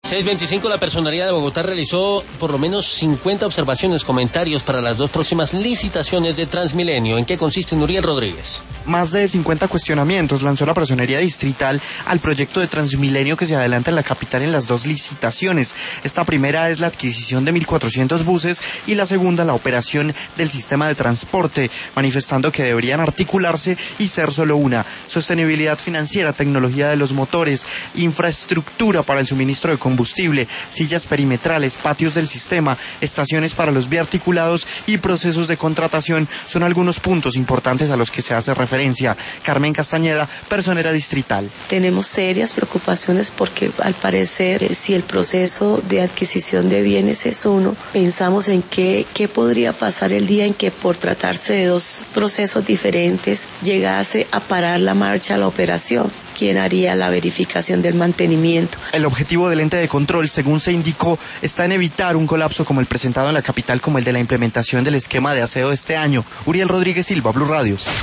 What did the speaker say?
6:25, la Personería de Bogotá realizó por lo menos 50 observaciones, comentarios para las 2 próximas licitaciones de Transmilenio. ¿En qué consiste, Uriel Rodríguez? Más de 50 cuestionamientos lanzó la Personería Distrital al proyecto de Transmilenio que se adelanta en la capital en las 2 licitaciones. Esta primera es la adquisición de 1.400 buses y la segunda la operación del sistema de transporte, manifestando que deberían articularse y ser solo una. Sostenibilidad financiera, tecnología de los motores, infraestructura para el suministro de combustible, sillas perimetrales, patios del sistema, estaciones para los biarticulados y procesos de contratación son algunos puntos importantes a los que se hace referencia. Carmen Castañeda, Personera Distrital. Tenemos serias preocupaciones porque al parecer si el proceso de adquisición de bienes es uno, pensamos en qué podría pasar el día en que por tratarse de 2 procesos diferentes llegase a parar la marcha, la operación. ¿Quién haría la verificación del mantenimiento? El objetivo del ente de control, según se indicó, está en evitar un colapso como el presentado en la capital, como el de la implementación del esquema de aseo de este año. Uriel Rodríguez Silva, Blue Radio.